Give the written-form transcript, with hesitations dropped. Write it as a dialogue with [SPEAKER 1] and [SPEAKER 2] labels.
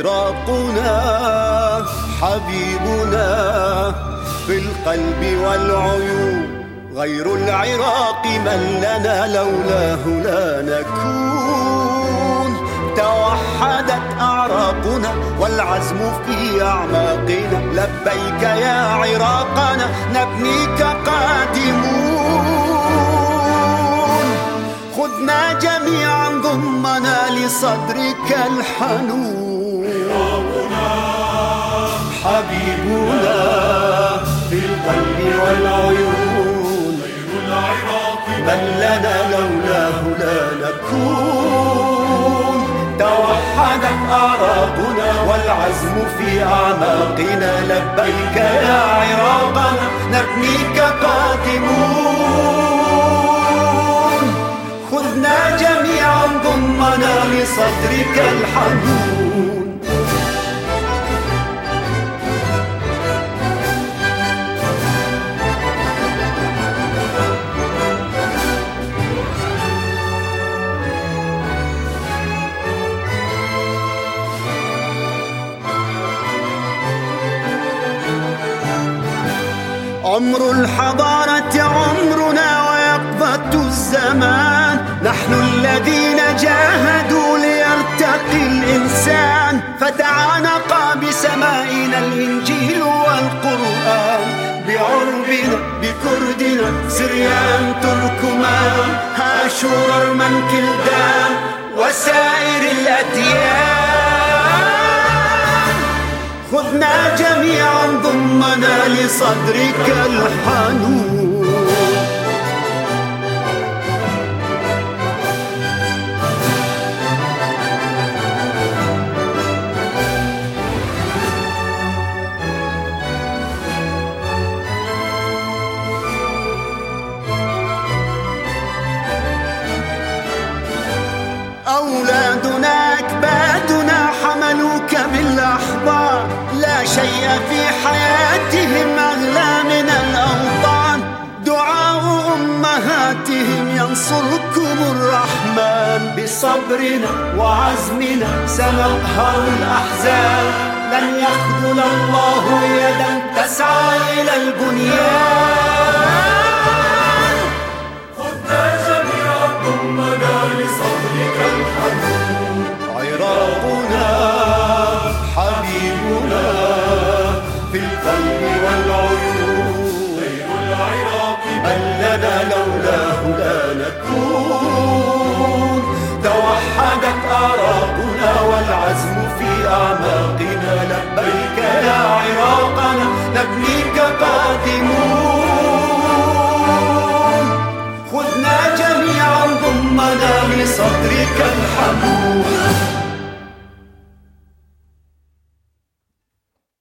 [SPEAKER 1] عراقنا حبيبنا في القلب والعيون، غير العراق من لنا لولاه لا نكون. توحدت أعراقنا والعزم في أعماقنا، لبيك يا عراقنا نبنيك قادمون. خذنا جميعا ضمنا لصدرك الحنون، عراقنا حبيبنا في القلب والعيون، غير العراق من لنا لولاه لا نكون. توحدت أعراقنا والعزم في أعماقنا، لبيك يا عراقنا نبنيك قادمون. خذنا جميعا ضمنا لصدرك الحنون. عمر الحضارة عمرنا ويقظة الزمان، نحن الذين جاهدوا ليرتقي الإنسان، فتعانق بسمائنا الإنجيل والقرآن. بعربنا بكردنا سريان تركمان، هاشور أرمن كلدان وسائر الأديان. خذنا جميعا ضمنا لصدرك الحنون. أولادنا أكبادنا حملوك بالأحضان، لا شيء في حياتهم أغلى من الأوطان. دعاء أمهاتهم ينصركم الرحمن، بصبرنا وعزمنا سنقهر الأحزان. لن يخذل الله يدا تسعى إلى البنيان. خذنا جميعا ضمنا لصدرك الحنون، عراقنا حبيبنا في القلب والعيون، غير العراق من لنا لولاه لا نكون. توحدت أعراقنا والعزم في أعماقنا، لبيك يا عراقنا نبنيك قادمون. خذنا جميعا ضمنا لصدرك الحنون.